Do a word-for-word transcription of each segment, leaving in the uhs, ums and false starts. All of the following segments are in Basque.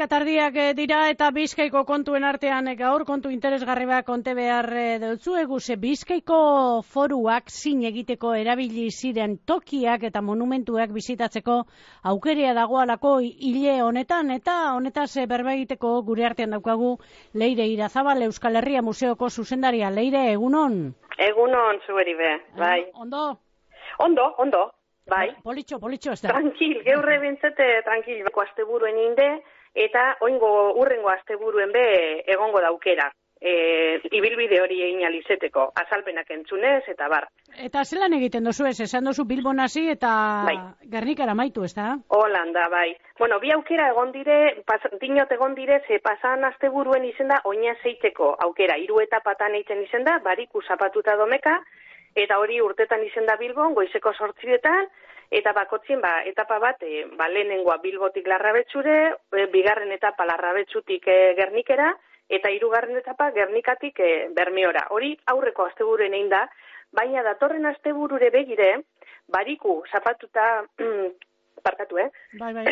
tardiak dira eta Bizkaiko kontuen artean gaur kontu interesgarri bat konte behar dutzu eguse Bizkaiko foruak zin egiteko erabili ziren tokiak eta monumentuak bizitatzeko aukerea dagoalako hile honetan eta honetaz berba egiteko gure artean daukagu Leire Irazabal Euskal Herria Museoko zuzendaria. Leire, egunon? Egunon, zueri be, bai. Ondo? Ondo, ondo. Bai. Politxo, politxo ez da. Tranquil, geurre bintzete, tranquil, bako asteburuen inde, eta oingo urrengo asteburuen be egongo daukera. E, ibilbide hori egin alizeteko, azalpenak entzunez, eta bar. Eta zelan egiten dozu ez, esan dozu Bilbon hasi eta bai. Gernikara maitu, ez da? Holanda, bai. Bueno, bi aukera egon dire, pas, dinot egon dire, ze pasan asteburuen izenda oinaz eiteko aukera, hiru etapatan eiten izenda, bariku zapatuta domeka, eta hori urtetan izenda Bilbon, goizeko sortzietan, eta bakotzien ba, etapa bat, e, ba, lehenengoa Bilbotik Larrabetxure, e, bigarren etapa Larrabetxutik e, Gernikera, eta hirugarren etapa Gernikatik e, Bermeora. Hori aurreko asteburuen egin da, baina datorren asteburure begire, bariku zapatuta, parkatu, eh? Bai, bai.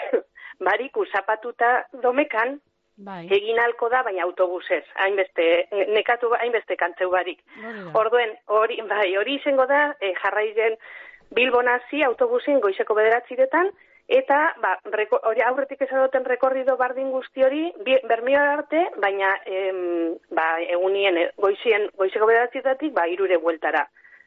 Bariku zapatuta domekan, bai. Egin halko da, baina autobusez, hainbeste, nekatu hainbeste kantzeu barik. Orduen, hori, bai, hori izango da, e, jarrairen Bilbon hasi autobusin goizeko bederatziretan, eta ba, reko, hori aurretik ezadoten rekorrido bardin guzti hori, Bermeora arte, baina em, ba, egunien, goizien, goizeko bederatzitatik, ba, irure bueltara.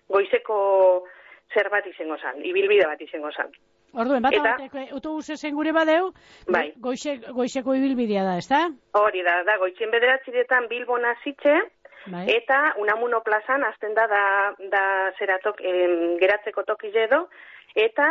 Goizeko zer bat izango zan, ibilbide bat izango zan. Orduen, bat bateko autobusezen gure badeu, bai. goize, goizeko ibilbidea da, ez da? Hori da, da, goizien bederatziretan Bilbon hasitxe, bai. Eta Unamuno plazan azten da, da, da zeratok, em, geratzeko tokize edo, eta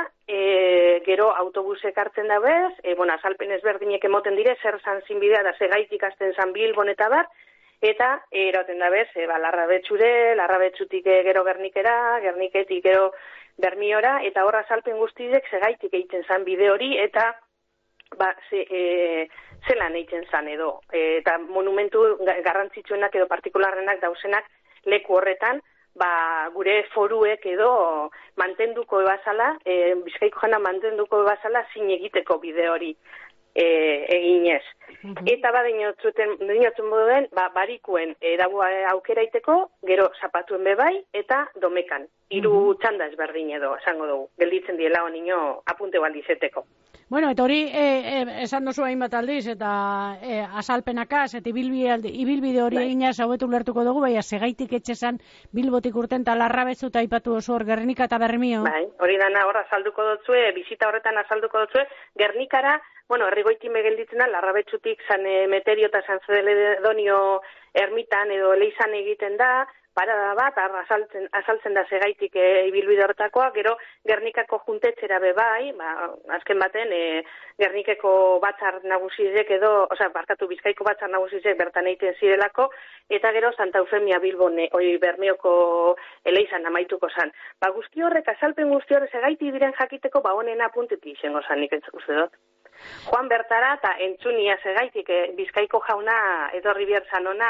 e, gero autobusek hartzen da bez, e, bueno, azalpen ezberdinek emoten dire, zer zan zinbidea da segaitik azten zan Bilbon eta bar, eta eroten da bez, e, ba, Larrabetxure, Larrabetxutik gero Gernikera, Gerniketik gero Bermiora, eta horra azalpen guztizek segaitik egiten zan bide hori, eta ba, ze, e, zelan egiten zan edo. E, eta monumentu garrantzitsuenak edo partikularrenak dausenak leku horretan, ba, gure foruek edo mantenduko ebazala, e, Bizkaiko jana mantenduko ebazala zin egiteko bide hori e, eginez. Uh-huh. Eta ba, dinotzen moduen, ba, barikuen e, dago aukera iteko, gero zapatuen bebai, eta domekan. Hiru uh-huh. txanda ezberdin edo, esango dugu, gelditzen diela honino apunte baldizeteko. Bueno, eta hori e, e, esan dozu hainbat aldiz, eta e, azalpenakaz, eta ibilbide, ibilbide hori bai. Eginaz hauetu lertuko dugu, baina segaitik etxezan Bilbotik urten eta Larrabetzu eta aipatu oso hor Gernika eta Bermio. Bai, hori dana hor azalduko dutzue, bizita horretan azalduko dutzue, Gernikara, bueno, herrigoitime gelditzen da, Larrabetzutik San Emeterio eta San Celedonio ermitan edo eleizan egiten da, parada bat, azaltzen, azaltzen da segaitik e, ibilbide hortakoa, gero Gernikako juntetxera bebai, ba, azken baten, e, Gernikeko batzar nagusizek edo, osea, barkatu Bizkaiko batzar nagusizek bertan egiten zirelako, eta gero Santa Eufemia Bilbon, e, oi Bermeoko eleizan amaituko zan. Ba, guzti horrek, azalpen guzti horrek segaitik diren jakiteko, ba, honen apuntetik izango zan, nik uste dut. Joan bertara, eta entzunia segaitik, e, Bizkaiko jauna etorri bierzan ona,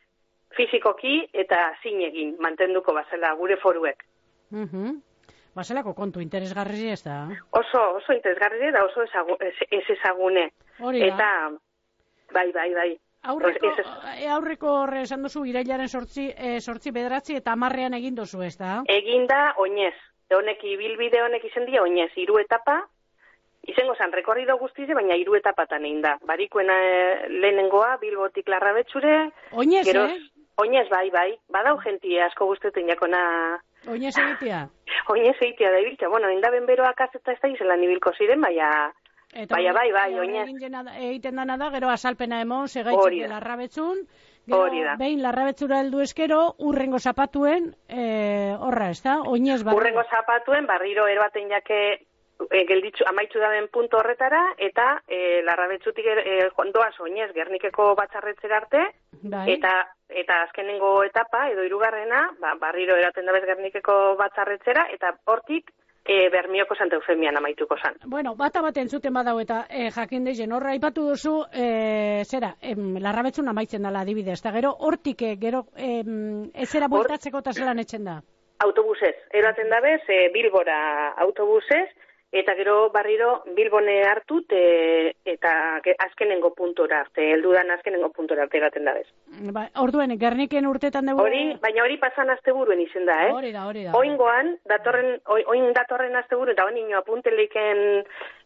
fizikoki eta zinegin mantenduko bazela gure foruek. Uh-huh. Bazelako kontu interesgarri ez da? Oso, oso interesgarri da, oso ezagu, ez, ez ezagune. Hori da. Eta, bai, bai, bai. Aurreko, ez, ez... aurreko horre esan duzu, irailaren sortzi, e, sortzi bederatzi eta amarrean egin duzu ez da? Egin da oinez. Honek, ibilbide honek izen dia oinez. Hiru etapa, izango zan, rekorrido guztize, baina hiru etapatan egin da. Barikuen e, lehenengoa, Bilbotik Larrabetxure. Oinez, geroz, eh? Oinez, bai, bai. Badau jentie asko guzteten jakona... Oinez egitea? Oinez egitea da ibiltza. Bueno, indaben beroak azeta ez da izela nibilko ziren, baina... Baina, bai, bai, oinez. Egiten dana da, gero azalpena emon, segaitzik Larrabetzun, gero behin Larrabetzura heldu eskero, urrengo zapatuen, e, horra, ez da? Oinez barri. Urrengo zapatuen, barriro erbaten jake... E, gelditzu, amaitzu daben puntu horretara, eta e, Larrabetzutik e, doaz oinez Gernikeko batzarretzera arte, bai. eta eta azkenengo etapa, edo hirugarrena, ba, barriro eraten dabez Gernikeko batzarretzera, eta hortik e, Bermioko Santa Eufemian amaituko zan. Bueno, bata bat entzuten badau eta e, jakin deizen, horra aipatu duzu, e, zera, em, Larrabetzun amaitzen dela adibidez, eta gero hortik, e, gero em, ezera bueltatzeko eta zelan etxen da? Autobusez, eraten dabez, e, Bilbora autobusez, eta gero barriro Bilbone hartu te, eta azkenengo puntora arte, heldudan azkenengo puntora arte gaten da bez. Ba, orduen, Gerniken urtetan dugu... Hori, baina hori pasan asteburuen izen da, eh? Hori da, hori da. Oingoan, datorren, oin datorren asteburu, eta oin apunteliken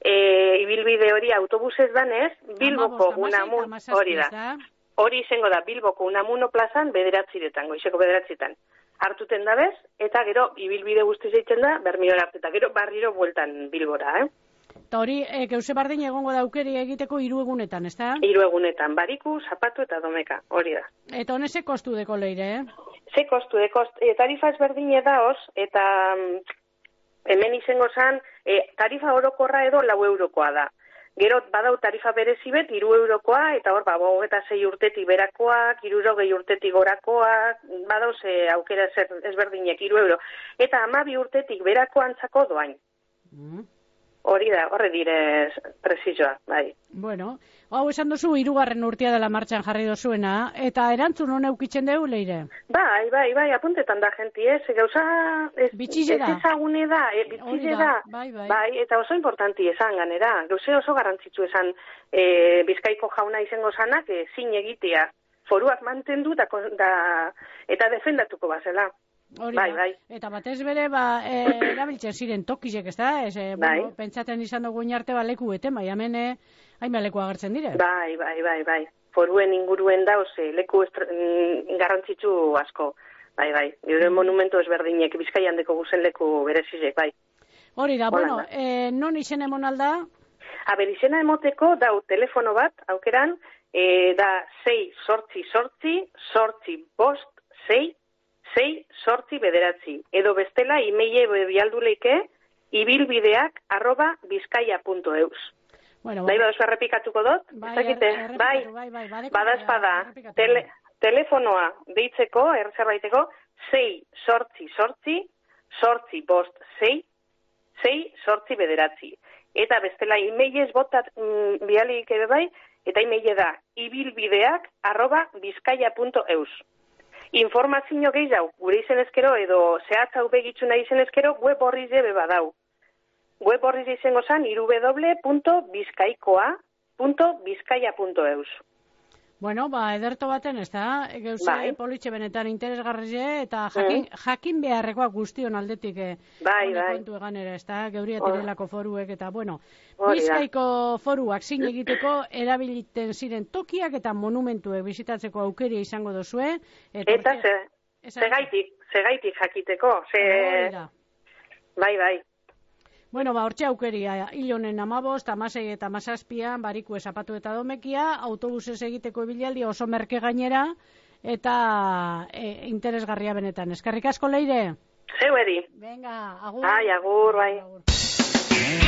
e, ibilbide hori autobusez danez, Bilboko unamun, hori da. Hori izango da, Bilboko unamuno plazan bederatziretan, goizeko bederatziretan. Hartuten da bez, eta gero ibilbide guzti zeitzen da, Bermiora arte, eta gero barriro bueltan Bilbora, eh? Eta hori, e, geuse bardin egongo da aukeri egiteko hiru egunetan, ez da? Hiru egunetan, bariku, zapatu eta domeka, hori da. Eta hone ze kostu deko leire, eh? Ze kostu deko, e, tarifa ezberdine daoz, eta mm, hemen izango zan, e, tarifa orokorra edo lau eurokoa da. Gero badau tarifa berezi bet, hiru eurokoa, eta hor, ba, eta sei urtetik berakoak, hirurogei urtetik gorakoak, badau ze aukera ezberdinek, hiru euro. Eta hamabi urtetik berako antzako doain. Mm. Hori da, horre direz presizoa, bai. Bueno, hau esan duzu, hirugarren urtea dela martxan jarri dozuena, eta erantzun hone ukitzen dugu, Leire? Bai, bai, bai, apuntetan da jenti, ez, gauza... Bitxize da. Ez ezagune da, e, bitxize da. Bai, bai. Bai, eta oso importanti esan ganera. Gauze oso garrantzitsu esan e, Bizkaiko jauna izango zanak, e, zin egitea. Foruak mantendu da, da, eta defendatuko bazela. Hori bai, da. Bai. Eta batez bere, ba, e, erabiltzen ziren tokizek, ez da? Ez, e, bai. Bueno, pentsaten izan dugu inarte, ba, leku eten, bai, hemen, hainba leku agertzen dire. Bai, bai, bai, bai. Foruen inguruen dauz, leku estra, garrantzitsu asko. Bai, bai. Gure monumentu ezberdinek, Bizkaian deko guzen leku berezizek, bai. Hori da, Hola, bueno, da. E, non izen emon alda? Aber, izena emoteko dau telefono bat, aukeran, e, da sei sortzi sortzi, sortzi bost, sei, sei sortzi bederatzi. Edo bestela, imeile bialduleike, ibilbideak arroba bizkaia punto eus. Bueno, bai, badozu errepikatuko dut? Bai, bai, bai, bai, bai, bai, badazpada, tele, telefonoa deitzeko, erreserbaiteko, sei sortzi sortzi, sortzi bost, sei, sei sortzi bederatzi. Eta bestela, imeilez botat mm, bialik ere bai, eta imeile da, ibilbideak arroba bizkaia punto eus. Informazio gehiago, gure izen ezkero, edo zehatzau begitzu nahi izen ezkero, web horri zebe badau. Web horri izango zan, w w w punto bizkaikoa punto bizkaia punto eus. Bueno, ba, ederto baten, ez da? Geuze bai. Politxe benetan interesgarrize, eta jakin, mm. jakin beharrekoa guztion aldetik bai, bai. kontu eganera, ez da? Geuria tirelako foruek, eta bueno, Bizkaiko foruak zin egiteko erabiliten ziren tokiak eta monumentuek bizitatzeko aukeria izango dozue. Eta, eta ze, segaitik, segaitik jakiteko. Ze... Bai, bai. Bueno, ba, hortxe aukeria, hilonen amabost, amasei eta amazazpian, bariku zapatu eta domekia, autobusez egiteko ibilaldi oso merke gainera, eta e, interesgarria benetan. Eskerrik asko, Leire? Zeu edi. Venga, agur. Ai, agur, bai. Agur.